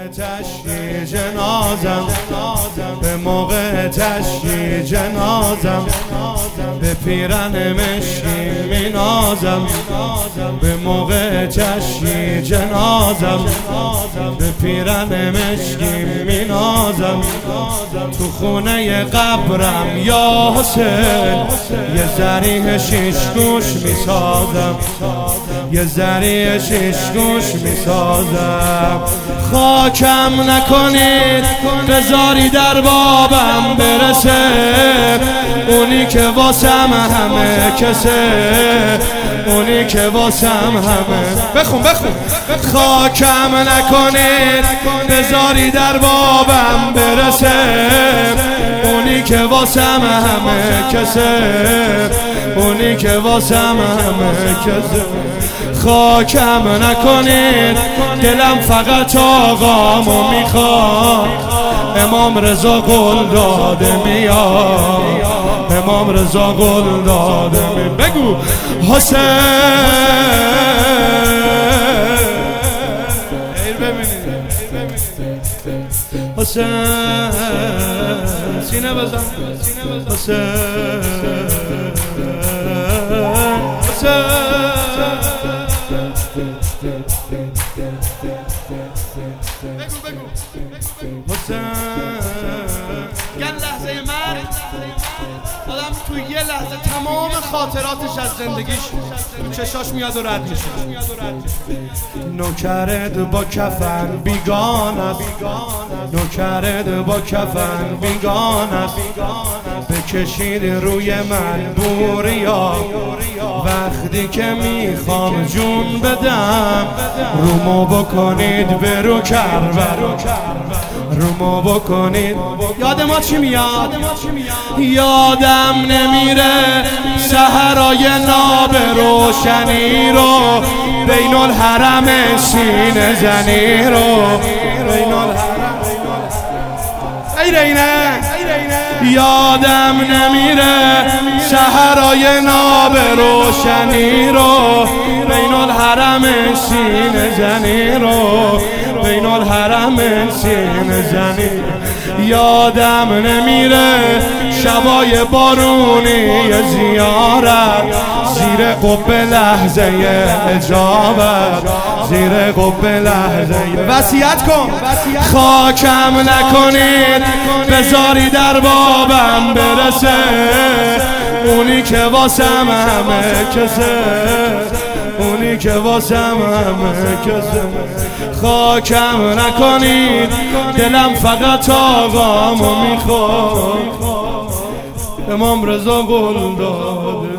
تشییع جنازم، به موقع تشییع جنازم، به پیرن مشکی می نازم، به موقع تشییع جنازم، به پیرن مشکی می نازم. تو خونه قبرم یا حسین یه ذریح شیش گوش می سازم، یه ذریح شیش گوش می سازم. خاکم نکنید بذاری در بابم برسه، اونی که واسم همه کسه، اونی که واسم همه. بخون خاکم نکنید بذاری در بابم برسه، اونی که واسم همه کسه، اونی که واسم همه کسه. خاکم نکنید دلم فقط آقامو میخواد، امام رضا قول داده میاد، امام رضا قول داده میاد. بگو حسین. حسین سینه بزن، حسین حسین. گل لحظه مرگ آدم تو یه لحظه تمام خاطراتش از زندگیش تو چشاش میاد و رد میشه. نوکرت با کفن بیگان است، نوکرت با کفن بیگان است، بکشید روی من بوریا وقتی که میخوام جون بدم، رومو بکنید برو کربلا، رومو بکنید. یاد ما چی میاد؟ یادم نمیره سحرای ناب روشنی رو، بین الحرم سینه زنی رو، بین الحرم. ایرینه یادم نمیره سحرای ناب روشنی رو، بین الحرم سینه زنی رو، بین الحرم سینه زنی. یادم نمیره شبای بارونی زیارت، زیر قبه لحظه اجابت، زیر قبه لحظه. وصیت کن خاکم نکنید بذاری در بابم برسه، اونی که واسم همه کسه، اونی که واسم همه کسه. خاکم نکنید دلم فقط آقامو میخواد، امام رضا قول داده.